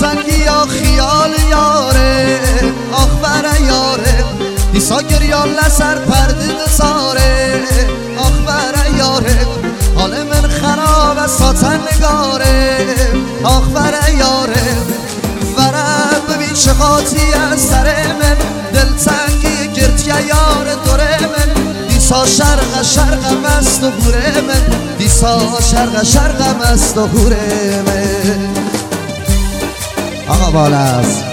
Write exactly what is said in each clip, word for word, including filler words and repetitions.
دلتنگی یا خیال یاره آخ بر یاره دیسا گریان لسر پرده دساره آخ بر یاره حال من خراب ساتن نگاره آخ بر یاره ورم ببین چه خاطی از سر من دلتنگی گرتیه یار دوره من دیسا شرق شرقم است و هوره من دیسا شرق شرقم است و هوره من آقا بالا است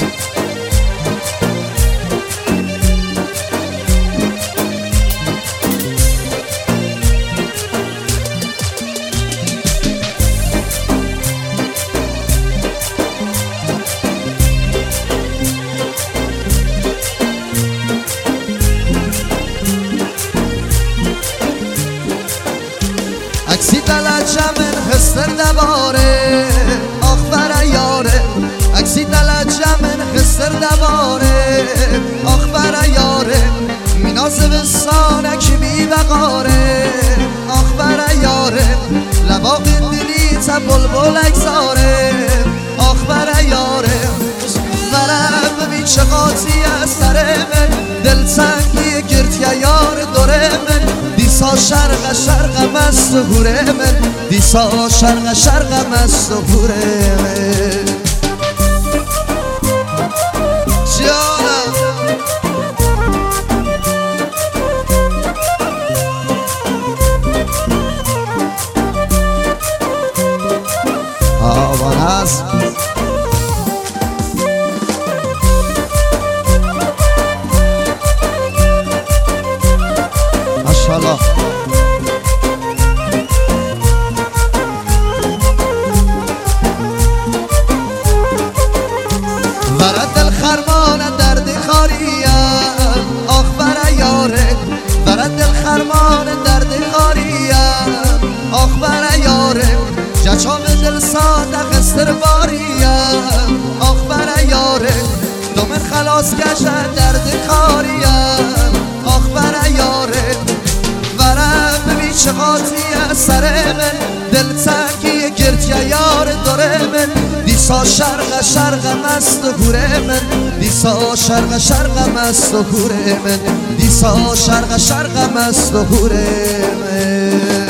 اکسی دلجم من خستر دواره آخ بر یاره اکسی دلجم من خستر دواره آخ بر یاره میناز بسانک بی وقاره آخ بر یاره لباق دلی تا بلبل اگزاره آخ بر یاره ورم ببین چه قاطی از سر من دلتنگی گرتیه یار دوره من دیسا شرق شرقم است و هوره من دیسا شرق شرقم است و هوره من جانم آوان هست ماشاءالله ورد دل خرمان درد خاریم آخ بر یاره ورد دل خرمان درد خاریم آخ بر یاره جچام دل ساده خستر باریم آخ بر یاره دومن خلاص گشت درد خاریم آخ بر یاره ورم ببین چه قاطی از سر من دلتنگی گرتیه یار دوره من دیسا شرق شرقم است و هوره من دیسا شرق شرقم است و هوره من دیسا شرق شرقم است و هوره من